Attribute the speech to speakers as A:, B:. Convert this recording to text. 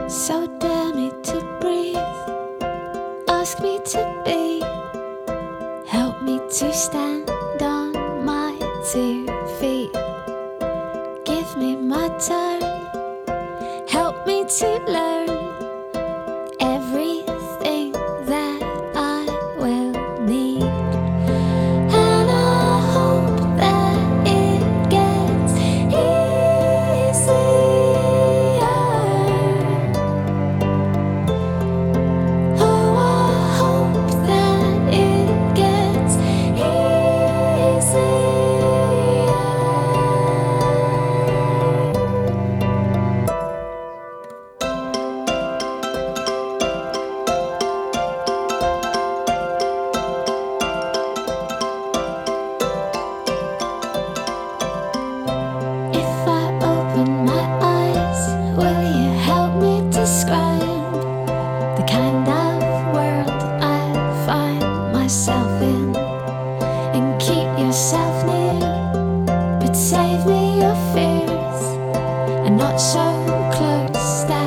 A: So dare me to breathe, ask me to be, help me to stand on my 2 feet. Give me my turn, help me to learn everything that I will need. And I hope that it gets easier. Oh, I hope that it gets easier. If I open my eyes, will you help me describe the kind of world I find myself in? And keep yourself near, but save me your fears, and not so close that